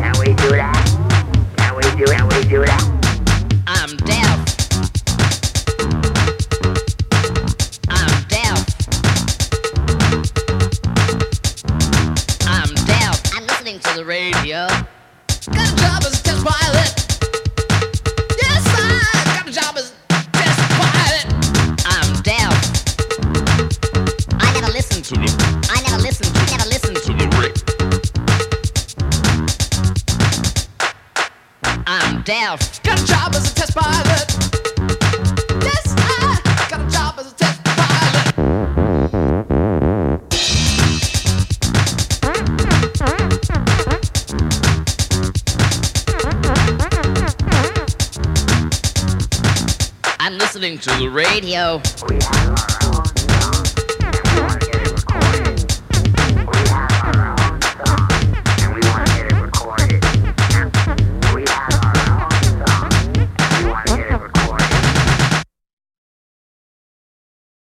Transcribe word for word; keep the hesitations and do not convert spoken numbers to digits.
Can we do that? Can we do? Can we do that? I'm deaf. I'm deaf. I'm deaf. I'm listening to the radio. Got a job as a test pilot. Yes, I got a job as a test pilot. I'm deaf. I never listened to the. I never listened. You never listened to the radio. I'm deaf. Got a job as a test pilot. Yes, I got a job as a test pilot. I'm listening to the radio. We have our